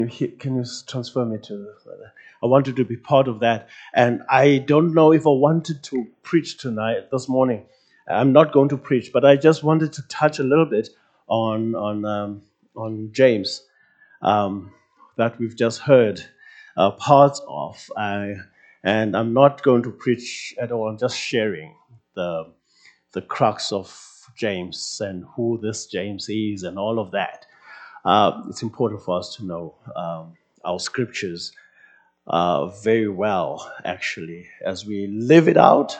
Can you transfer me to? I wanted to be part of that, and I don't know if I wanted to preach tonight, this morning. I'm not going to preach, but I just wanted to touch a little bit on James that we've just heard parts of, and I'm not going to preach at all. I'm just sharing the crux of James and who this James is and all of that. It's important for us to know our scriptures very well, actually, as we live it out.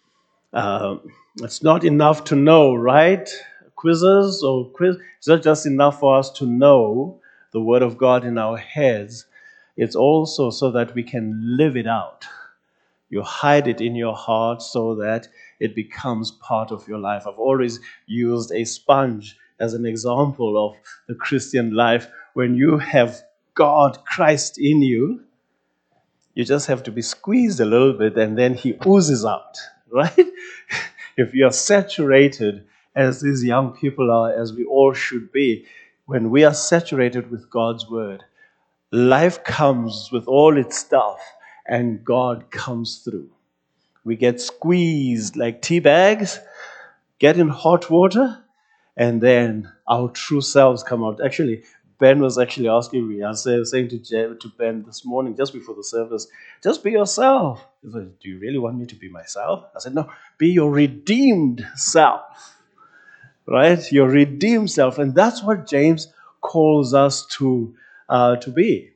It's not enough to know, right? It's not just enough for us to know the Word of God in our heads. It's also so that we can live it out. You hide it in your heart so that it becomes part of your life. I've always used a sponge as an example of the Christian life. When you have God, Christ in you, you just have to be squeezed a little bit and then he oozes out, right? If you're saturated, as these young people are, as we all should be, when we are saturated with God's word, life comes with all its stuff and God comes through. We get squeezed like tea bags, get in hot water, and then our true selves come out. Actually, Ben was actually asking me, I was saying to Ben this morning, just before the service, just be yourself. He said, do you really want me to be myself? I said, no, be your redeemed self, right? Your redeemed self. And that's what James calls us to be.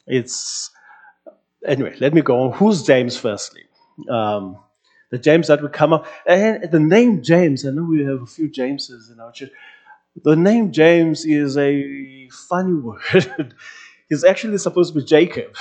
Anyway, let me go on. Who's James, firstly? The James that would come up. And the name James, I know we have a few Jameses in our church. The name James is a funny word. It's actually supposed to be Jacob.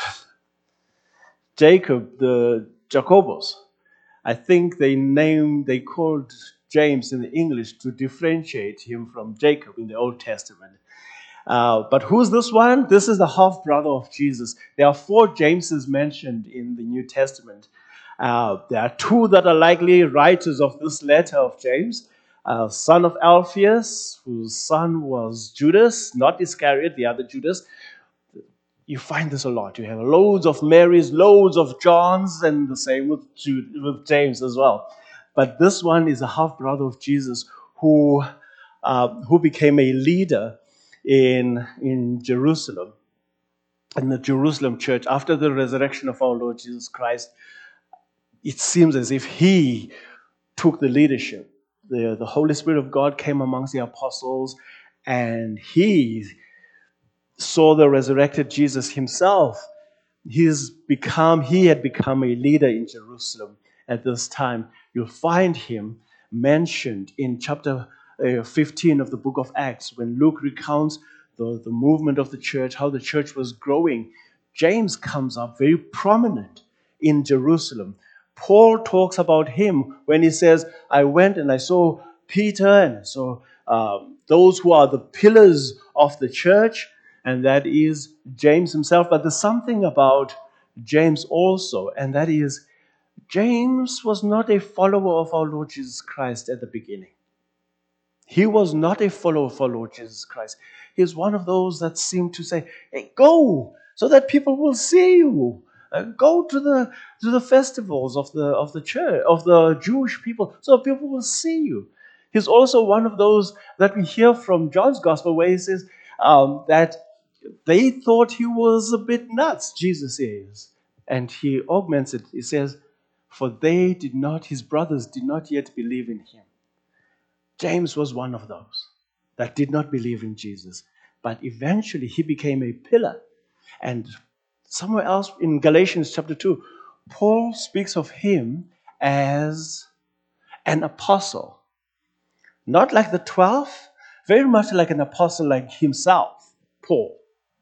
Jacob, the Jacobos. I think they called James in the English to differentiate him from Jacob in the Old Testament. But who's this one? This is the half brother of Jesus. There are 4 Jameses mentioned in the New Testament. There are 2 that are likely writers of this letter of James. Son of Alphaeus, whose son was Judas, not Iscariot, the other Judas. You find this a lot. You have loads of Marys, loads of Johns, and the same with James as well. But this one is a half brother of Jesus who became a leader in Jerusalem, in the Jerusalem church after the resurrection of our Lord Jesus Christ. It seems as if he took the leadership. The Holy Spirit of God came amongst the apostles, and he saw the resurrected Jesus himself. He had become a leader in Jerusalem at this time. You'll find him mentioned in chapter 15 of the book of Acts, when Luke recounts the movement of the church, how the church was growing. James comes up very prominent in Jerusalem. Paul talks about him when he says, I went and I saw Peter and I saw those who are the pillars of the church, and that is James himself. But there's something about James also, and that is James was not a follower of our Lord Jesus Christ at the beginning. He was not a follower of our Lord Jesus Christ. He's one of those that seem to say, hey, go, so that people will see you. Go to the festivals of the church, of the Jewish people, so people will see you. He's also one of those that we hear from John's Gospel, where he says that they thought he was a bit nuts, Jesus is. And he augments it. He says, for his brothers did not yet believe in him. James was one of those that did not believe in Jesus. But eventually he became a pillar. And somewhere else in Galatians chapter 2, Paul speaks of him as an apostle. Not like the 12, very much like an apostle like himself, Paul.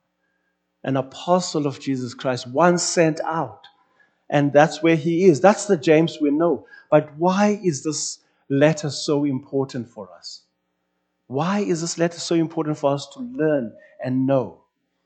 An apostle of Jesus Christ, one sent out. And that's where he is. That's the James we know. But why is this letter so important for us? Why is this letter so important for us to learn and know?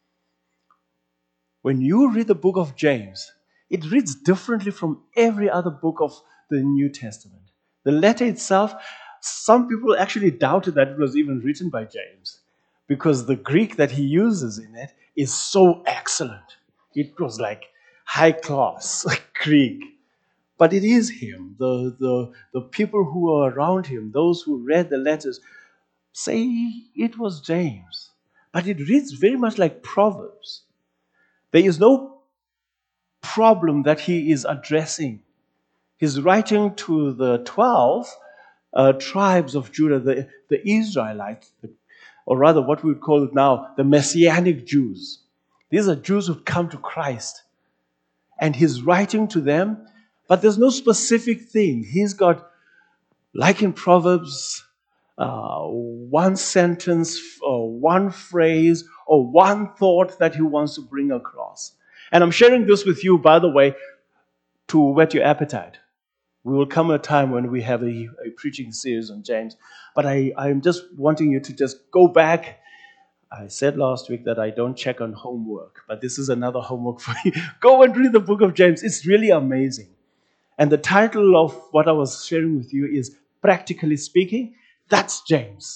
When you read the book of James, it reads differently from every other book of the New Testament. The letter itself, some people actually doubted that it was even written by James. because the Greek that he uses in it is so excellent. It was like high class Greek. But it is him. The people who are around him, those who read the letters, say it was James. But it reads very much like Proverbs. There is no problem that he is addressing. He's writing to the 12 tribes of Judah, the Israelites, or rather what we would call now the Messianic Jews. These are Jews who've come to Christ. And he's writing to them, but there's no specific thing. He's got, like in Proverbs, one sentence or one phrase or one thought that he wants to bring across. And I'm sharing this with you, by the way, to whet your appetite. We will come at a time when we have a preaching series on James. But I'm just wanting you to just go back. I said last week that I don't check on homework, but this is another homework for you. Go and read the book of James. It's really amazing. And the title of what I was sharing with you is Practically Speaking. That's James.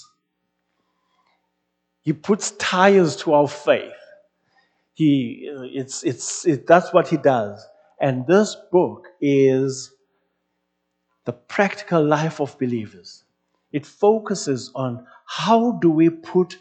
He puts tires to our faith. That's what he does. And this book is the practical life of believers. It focuses on how do we put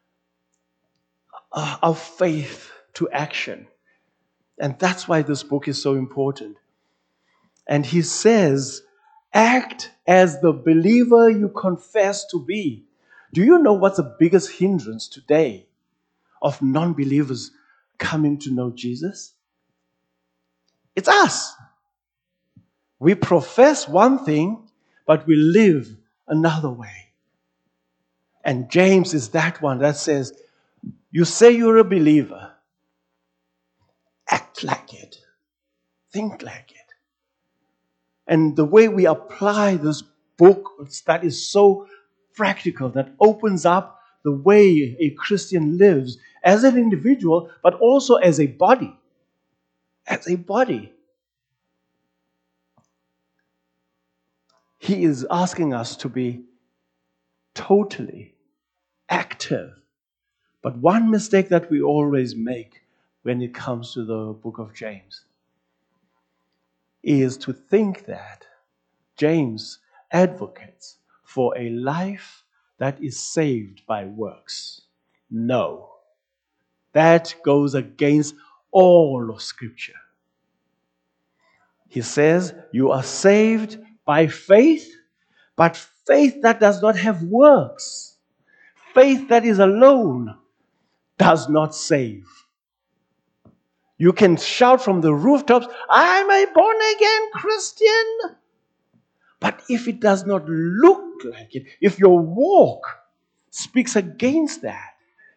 our faith to action. And that's why this book is so important. And he says, act as the believer you confess to be. Do you know what's the biggest hindrance today of non-believers coming to know Jesus? It's us. We profess one thing, but we live another way. And James is that one that says, you say you're a believer. Act like it. Think like it. And the way we apply this book that is so practical, that opens up the way a Christian lives as an individual, but also as a body. As a body. He is asking us to be totally active. But one mistake that we always make when it comes to the book of James is to think that James advocates for a life that is saved by works. No. That goes against all of Scripture. He says you are saved by faith, but faith that does not have works, faith that is alone, does not save. You can shout from the rooftops, I'm a born-again Christian. But if it does not look like it, if your walk speaks against that,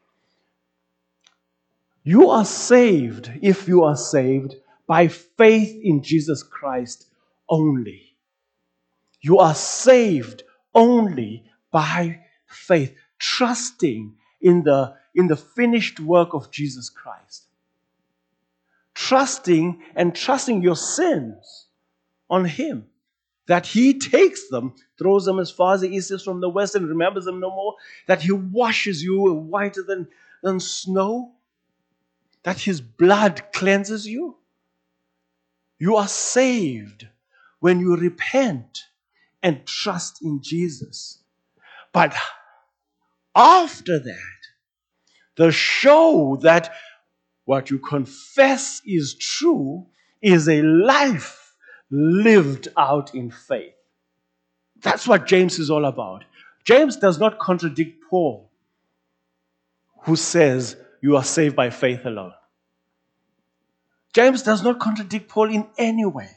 you are saved, if you are saved, by faith in Jesus Christ only. You are saved only by faith, trusting in the finished work of Jesus Christ. Trusting your sins on Him. That He takes them, throws them as far as the east is from the west, and remembers them no more. That He washes you whiter than snow. That His blood cleanses you. You are saved when you repent and trust in Jesus. But after that, the show that what you confess is true is a life lived out in faith. That's what James is all about. James does not contradict Paul, who says you are saved by faith alone. James does not contradict Paul in any way.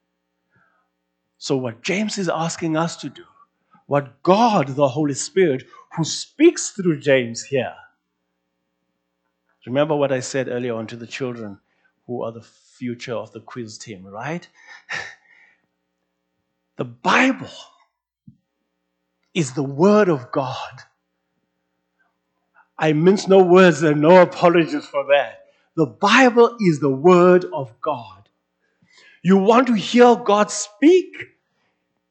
So what James is asking us to do, what God, the Holy Spirit, who speaks through James here. Remember what I said earlier on to the children who are the future of the quiz team, right? The Bible is the Word of God. I mince no words and no apologies for that. The Bible is the Word of God. You want to hear God speak?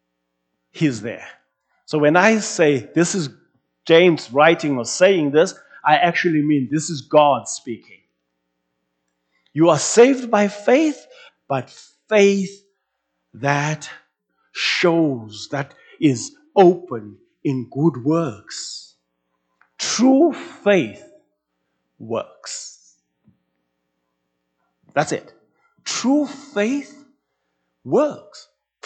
He's there. So when I say this is James writing or saying this, I actually mean this is God speaking. You are saved by faith, but faith that shows, that is open in good works. True faith works. That's it. True faith works.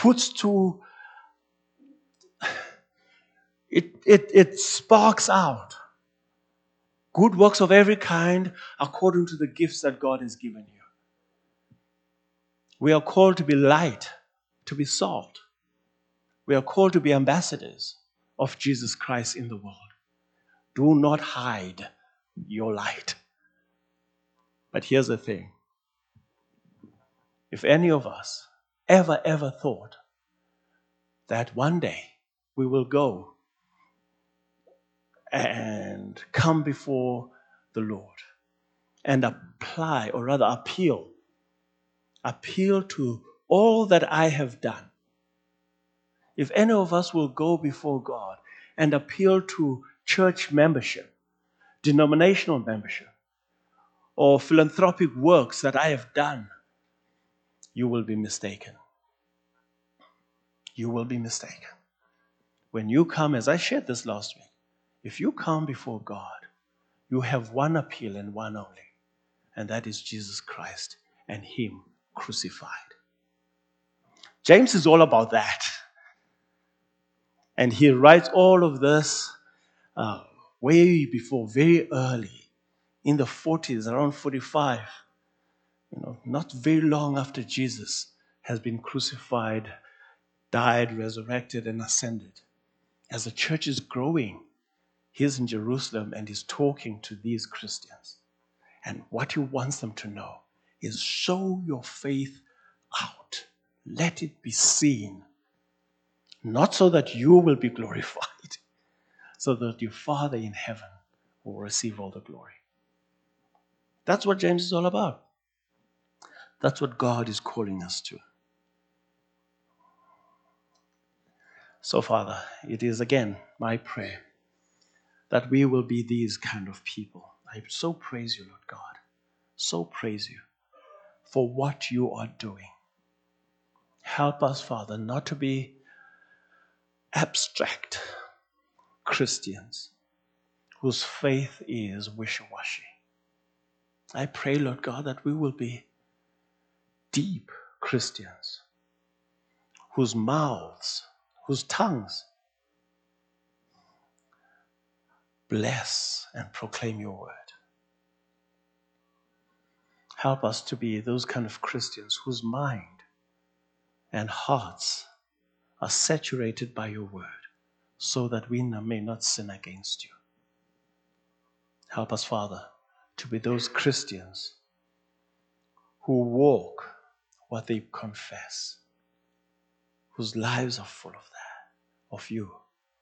It sparks out good works of every kind according to the gifts that God has given you. We are called to be light, to be salt. We are called to be ambassadors of Jesus Christ in the world. Do not hide your light. But here's the thing. If any of us ever thought that one day we will go and come before the Lord and apply, or rather appeal to all that I have done. If any of us will go before God and appeal to church membership, denominational membership, or philanthropic works that I have done, you will be mistaken. You will be mistaken. When you come, as I shared this last week, if you come before God, you have one appeal and one only, and that is Jesus Christ and Him crucified. James is all about that. And he writes all of this way before, very early, in the 40s, around 45, not very long after Jesus has been crucified, died, resurrected, and ascended. As the church is growing, he's in Jerusalem and he's talking to these Christians. And what he wants them to know is show your faith out. Let it be seen. Not so that you will be glorified, so that your Father in heaven will receive all the glory. That's what James is all about. That's what God is calling us to. So, Father, it is again my prayer that we will be these kind of people. I so praise you, Lord God. So praise you for what you are doing. Help us, Father, not to be abstract Christians whose faith is wishy-washy. I pray, Lord God, that we will be deep Christians whose mouths, whose tongues bless and proclaim your word. Help us to be those kind of Christians whose mind and hearts are saturated by your word, so that we may not sin against you. Help us, Father, to be those Christians who walk what they confess, whose lives are full of that, of you,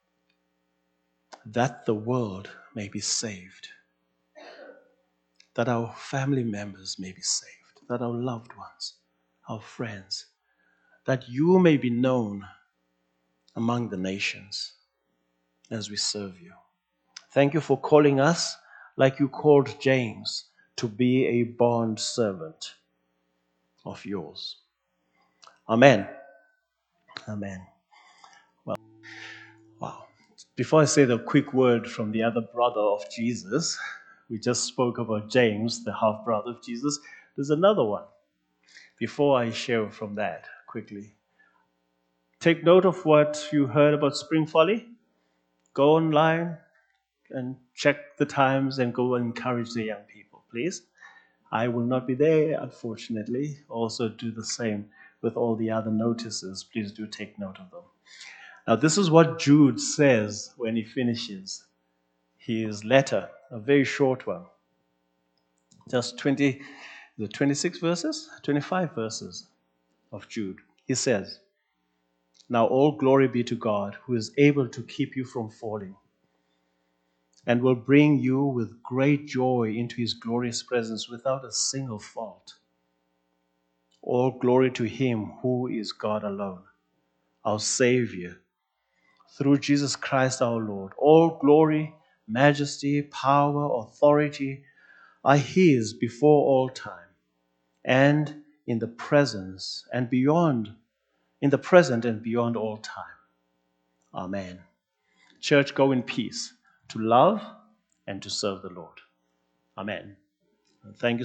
that the world may be saved, that our family members may be saved, that our loved ones, our friends, that you may be known among the nations as we serve you. Thank you for calling us, like you called James, to be a bond servant of yours. Amen. Amen. Wow. Before I say the quick word from the other brother of Jesus, we just spoke about James, the half-brother of Jesus. There's another one. Before I share from that quickly, take note of what you heard about Spring Folly. Go online and check the times and go and encourage the young people, please. I will not be there, unfortunately. Also do the same with all the other notices. Please do take note of them. Now, this is what Jude says when he finishes his letter, a very short one. Just 26 verses? 25 verses of Jude. He says, "Now all glory be to God, who is able to keep you from falling, and will bring you with great joy into his glorious presence without a single fault. All glory to him who is God alone, our Savior, through Jesus Christ our Lord. All glory, majesty, power, authority are His before all time and in the presence and beyond, in the present and beyond all time. Amen. Church, go in peace to love and to serve the Lord. Amen. Thank you.